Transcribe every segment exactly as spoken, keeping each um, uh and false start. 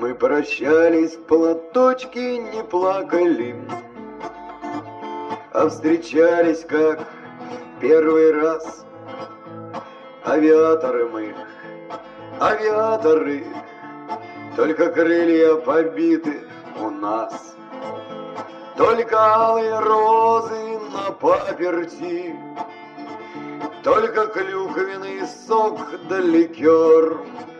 Мы прощались, платочки не плакали, а встречались, как первый раз. Авиаторы мы, авиаторы, только крылья побиты у нас. Только алые розы на паперти, только клюквенный сок да ликер.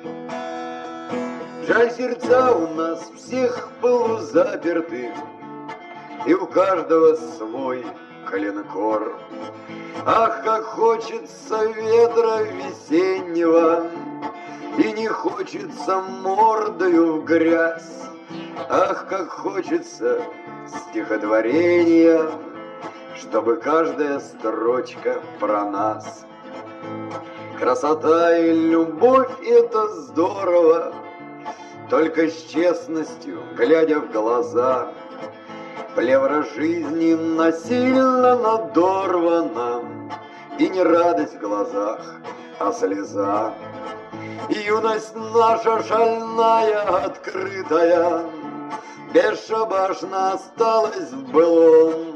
Жаль, сердца у нас всех полузаперты, и у каждого свой коленкор. Ах, как хочется ветра весеннего, и не хочется мордою в грязь. Ах, как хочется стихотворения, чтобы каждая строчка про нас. Красота и любовь — это здорово, только с честностью, глядя в глаза. Плевра жизни насильно надорвана, и не радость в глазах, а слеза. Юность наша шальная, открытая, бесшабашно осталась в былом.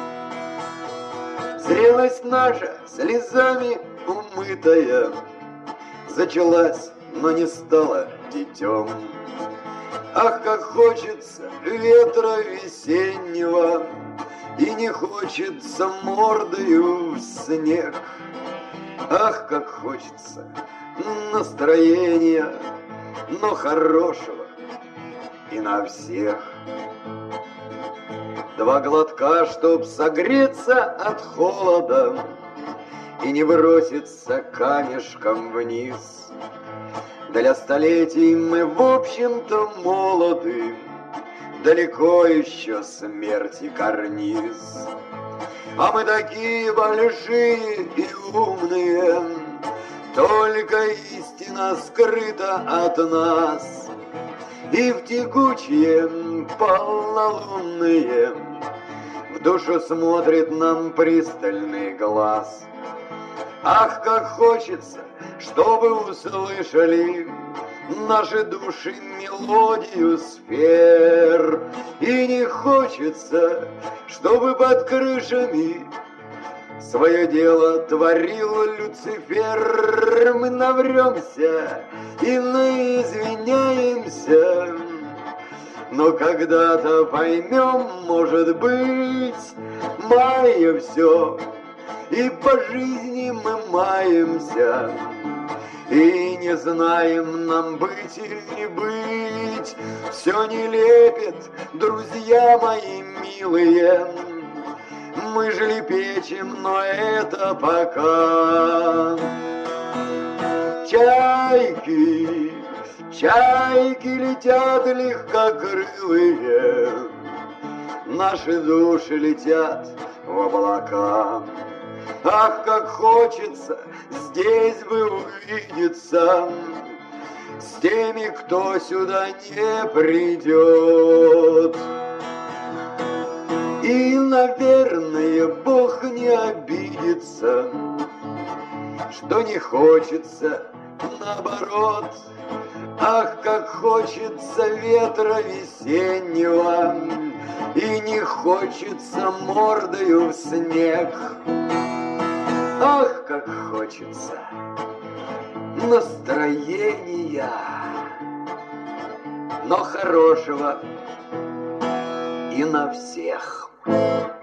Зрелость наша слезами умытая зачалась, но не стала детем. Ах, как хочется ветра весеннего, и не хочется мордою в снег. Ах, как хочется настроения, но хорошего и на всех. Два глотка, чтоб согреться от холода и не броситься камешком вниз. Для столетий мы, в общем-то, молоды, далеко еще смерти карниз. А мы такие большие и умные, только истина скрыта от нас. И в текучие полнолунные в душу смотрит нам пристальный глаз. Ах, как хочется, чтобы услышали наши души мелодию сфер. И не хочется, чтобы под крышами свое дело творил Люцифер. Мы навремся и наизвиняемся, но когда-то поймем, может быть, мая все, и по жизни мы маемся, и не знаем, нам быть или не быть. Все не лепит, друзья мои милые, мы же лепечем, но это пока. Чайки, чайки летят легкокрылые, наши души летят в облака. Ах, как хочется здесь бы увидеться с теми, кто сюда не придет. И, наверное, Бог не обидится, что не хочется, наоборот. Ах, как хочется ветра весеннего, и не хочется мордою в снег. Ах, как хочется настроения, но хорошего и на всех.